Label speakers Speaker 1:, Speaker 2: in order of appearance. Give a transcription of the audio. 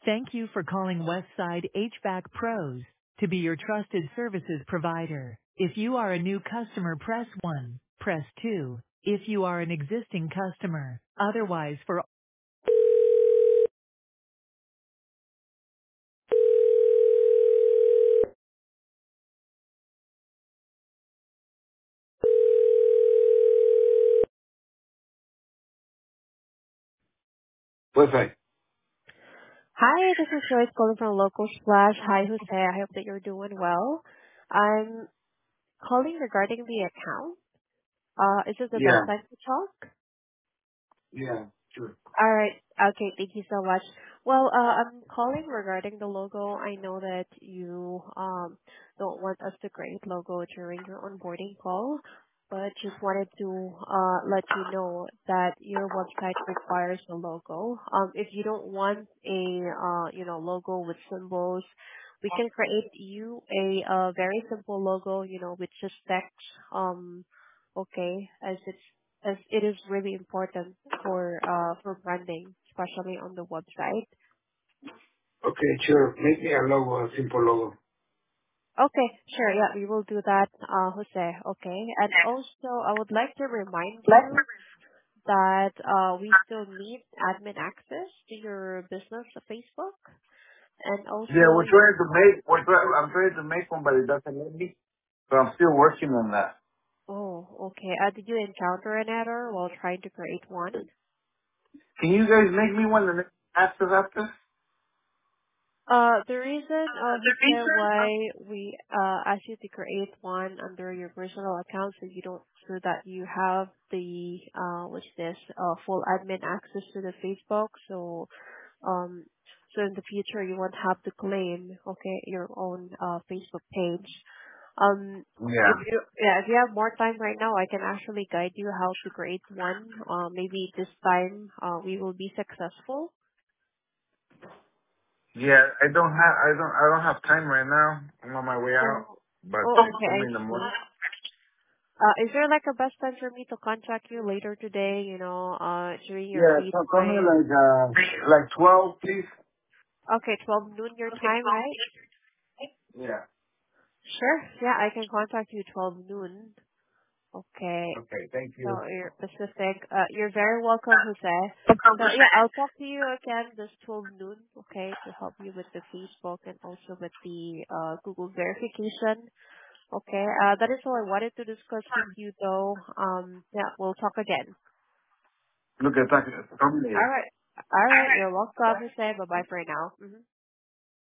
Speaker 1: Thank you for calling Westside HVAC Pros to be your trusted services provider. If you are a new customer, press 1. Press 2. If you are an existing customer. Otherwise, for Westside.
Speaker 2: Hi, this is Joyce calling from Local Splash. Hi, Jose. I hope that you're doing well. I'm calling regarding the account. Is this the best
Speaker 1: Yeah.
Speaker 2: time to talk?
Speaker 1: Yeah. Sure.
Speaker 2: All right. Okay. Thank you so much. Well, I'm calling regarding the logo. I know that you don't want us to create logo during your onboarding call, but just wanted to let you know that your website requires a logo. If you don't want a logo with symbols, we can create you a very simple logo, with just text. Okay, as it is really important for branding, especially on the website.
Speaker 1: Okay, sure. Make me a logo, a simple logo.
Speaker 2: Okay, sure. Yeah, we will do that, Jose. Okay. And also, I would like to remind you that we still need admin access to your business Facebook and
Speaker 1: Yeah,
Speaker 2: also
Speaker 1: we're
Speaker 2: your...
Speaker 1: trying to make, I'm trying to make one, but it doesn't let me. So I'm still working on that.
Speaker 2: Oh, okay. Did you encounter an error while trying to create one?
Speaker 1: Can you guys make me one and after?
Speaker 2: The reason, Jose, why we asked you to create one under your personal account so that you have the what's this full admin access to the Facebook. Um so in the future you won't have to claim your own Facebook page.
Speaker 1: Yeah.
Speaker 2: If you have more time right now, I can actually guide you how to create one. Maybe this time we will be successful.
Speaker 1: Yeah, I don't have time right now. I'm on my way out,
Speaker 2: Oh,
Speaker 1: but
Speaker 2: okay,
Speaker 1: call
Speaker 2: I
Speaker 1: me in the morning.
Speaker 2: see. Is there like a best time for me to contact you later today, during your
Speaker 1: Yeah,
Speaker 2: free
Speaker 1: call me
Speaker 2: time?
Speaker 1: like 12, please.
Speaker 2: Okay, 12 noon your time, right?
Speaker 1: Yeah.
Speaker 2: Sure. Yeah, I can contact you 12 noon. Okay.
Speaker 1: Okay, thank
Speaker 2: So
Speaker 1: you.
Speaker 2: you're Pacific. You're very welcome, Jose. So yeah, I'll talk to you again this 12 noon, okay, to help you with the Facebook and also with the Google verification. Okay. That is all I wanted to discuss with you though. Yeah, we'll talk again.
Speaker 1: Look at that. Call me
Speaker 2: All
Speaker 1: later.
Speaker 2: right. All right. You're welcome, Jose. Bye-bye for now.